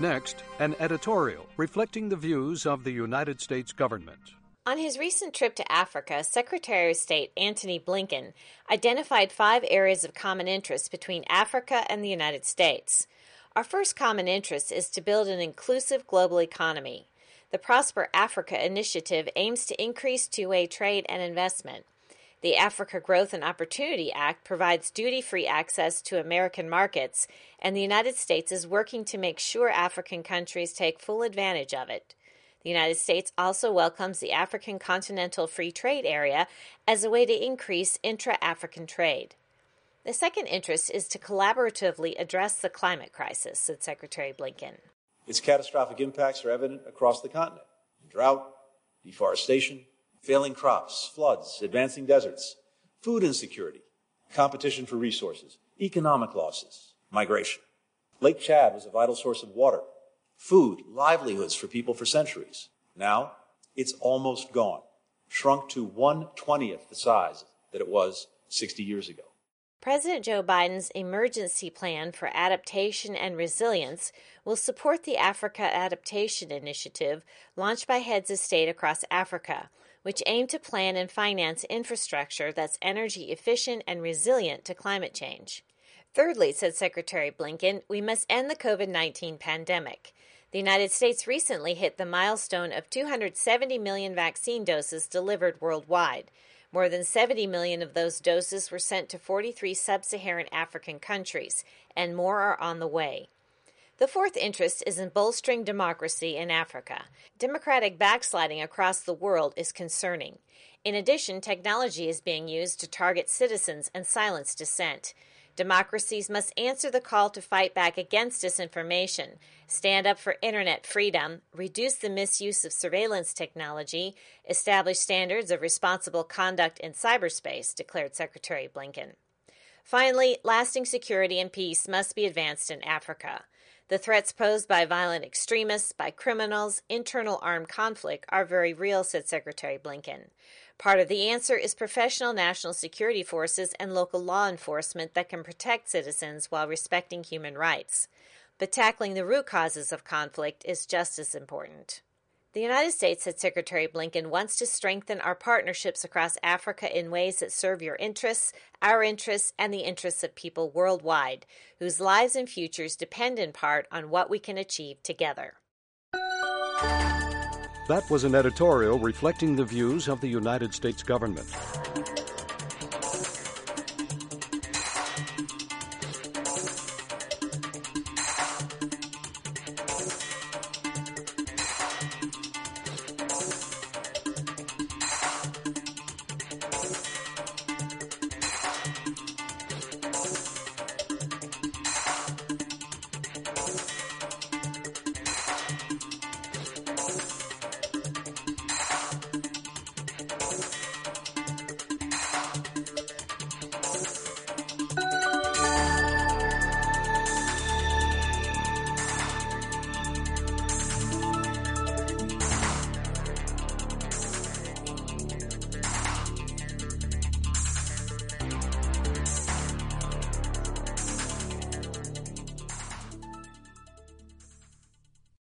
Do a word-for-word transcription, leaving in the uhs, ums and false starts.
Next, an editorial reflecting the views of the United States government. On his recent trip to Africa, Secretary of State Antony Blinken identified five areas of common interest between Africa and the United States. Our first common interest is to build an inclusive global economy. The Prosper Africa initiative aims to increase two-way trade and investment. The Africa Growth and Opportunity Act provides duty-free access to American markets, and the United States is working to make sure African countries take full advantage of it. The United States also welcomes the African Continental Free Trade Area as a way to increase intra-African trade. The second interest is to collaboratively address the climate crisis, said Secretary Blinken. Its catastrophic impacts are evident across the continent. Drought, deforestation, failing crops, floods, advancing deserts, food insecurity, competition for resources, economic losses, migration. Lake Chad was a vital source of water, food, livelihoods for people for centuries. Now, it's almost gone, shrunk to one twentieth the size that it was sixty years ago. President Joe Biden's Emergency Plan for Adaptation and Resilience will support the Africa Adaptation Initiative launched by heads of state across Africa, which aim to plan and finance infrastructure that's energy efficient and resilient to climate change. Thirdly, said Secretary Blinken, we must end the COVID nineteen pandemic. The United States recently hit the milestone of two hundred seventy million vaccine doses delivered worldwide. More than seventy million of those doses were sent to forty-three sub-Saharan African countries, and more are on the way. The fourth interest is in bolstering democracy in Africa. Democratic backsliding across the world is concerning. In addition, technology is being used to target citizens and silence dissent. Democracies must answer the call to fight back against disinformation, stand up for internet freedom, reduce the misuse of surveillance technology, establish standards of responsible conduct in cyberspace, declared Secretary Blinken. Finally, lasting security and peace must be advanced in Africa. The threats posed by violent extremists, by criminals, internal armed conflict are very real, said Secretary Blinken. Part of the answer is professional national security forces and local law enforcement that can protect citizens while respecting human rights. But tackling the root causes of conflict is just as important. The United States, said Secretary Blinken, wants to strengthen our partnerships across Africa in ways that serve your interests, our interests, and the interests of people worldwide, whose lives and futures depend in part on what we can achieve together. That was an editorial reflecting the views of the United States government.